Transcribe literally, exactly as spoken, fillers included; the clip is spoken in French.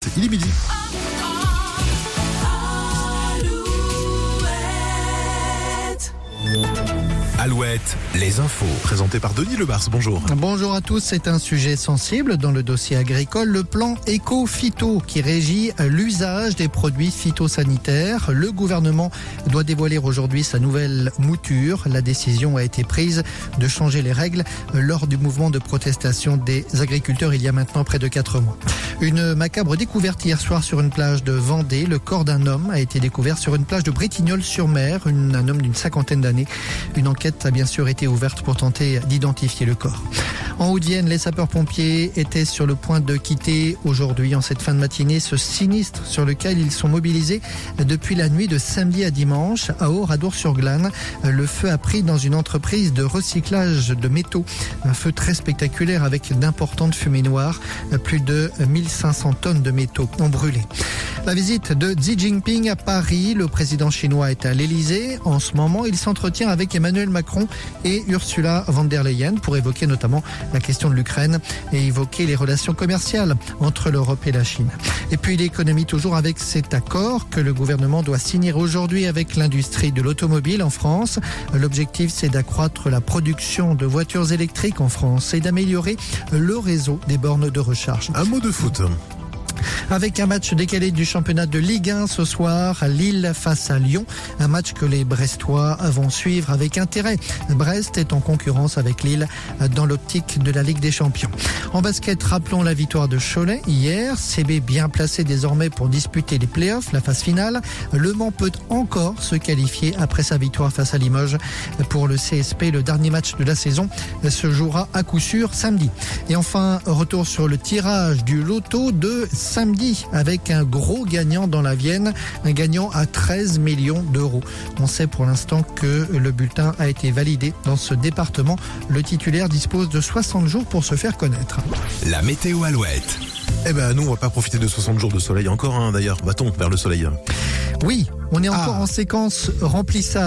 Il est midi. Alouette, les infos. Présenté par Denis Lebars, bonjour. Bonjour à tous, c'est un sujet sensible dans le dossier agricole, le plan éco-phyto qui régit l'usage des produits phytosanitaires. Le gouvernement doit dévoiler aujourd'hui sa nouvelle mouture. La décision a été prise de changer les règles lors du mouvement de protestation des agriculteurs il y a maintenant près de quatre mois. Une macabre découverte hier soir sur une plage de Vendée. Le corps d'un homme a été découvert sur une plage de Bretignolles-sur-Mer, une, un homme d'une cinquantaine d'années. Une enquête a bien sûr été ouverte pour tenter d'identifier le corps. En Haute-Vienne, les sapeurs-pompiers étaient sur le point de quitter aujourd'hui, en cette fin de matinée, ce sinistre sur lequel ils sont mobilisés depuis la nuit de samedi à dimanche à Oradour-sur-Glane. Le feu a pris dans une entreprise de recyclage de métaux. Un feu très spectaculaire avec d'importantes fumées noires. Plus de mille cinq cents tonnes de métaux ont brûlé. La visite de Xi Jinping à Paris. Le président chinois est à l'Elysée. En ce moment, il s'entretient avec Emmanuel Macron et Ursula von der Leyen pour évoquer notamment la question de l'Ukraine et évoquer les relations commerciales entre l'Europe et la Chine. Et puis l'économie toujours avec cet accord que le gouvernement doit signer aujourd'hui avec l'industrie de l'automobile en France. L'objectif, c'est d'accroître la production de voitures électriques en France et d'améliorer le réseau des bornes de recharge. Un mot de foot. Avec un match décalé du championnat de Ligue un ce soir, Lille face à Lyon. Un match que les Brestois vont suivre avec intérêt. Brest est en concurrence avec Lille dans l'optique de la Ligue des Champions. En basket, rappelons la victoire de Cholet hier. C B bien placé désormais pour disputer les playoffs, la phase finale. Le Mans peut encore se qualifier après sa victoire face à Limoges. Pour le C S P, le dernier match de la saison se jouera à coup sûr samedi. Et enfin, retour sur le tirage du loto de samedi avec un gros gagnant dans la Vienne, un gagnant à treize millions d'euros. On sait pour l'instant que le bulletin a été validé dans ce département. Le titulaire dispose de soixante jours pour se faire connaître. La météo Alouette. Eh ben nous on va pas profiter de soixante jours de soleil encore hein, d'ailleurs. Va-t-on vers le soleil? Oui, on est encore ah. en séquence remplissage.